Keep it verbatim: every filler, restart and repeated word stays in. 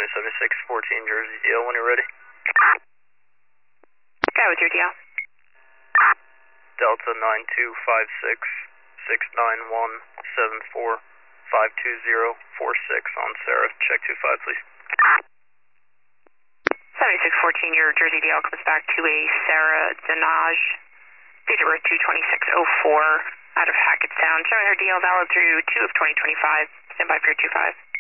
Avenue seventy-six fourteen Jersey D L when you're ready. Guy with your D L. Delta nine two five six six nine one seven four five two zero four six on Sarah. Check two five, please. seventy-six fourteen, your Jersey D L comes back to a Sarah Denaj, date of birth two twenty-six oh four, out of Hackettstown, showing her D L valid through two of twenty twenty-five. Stand by for your two five.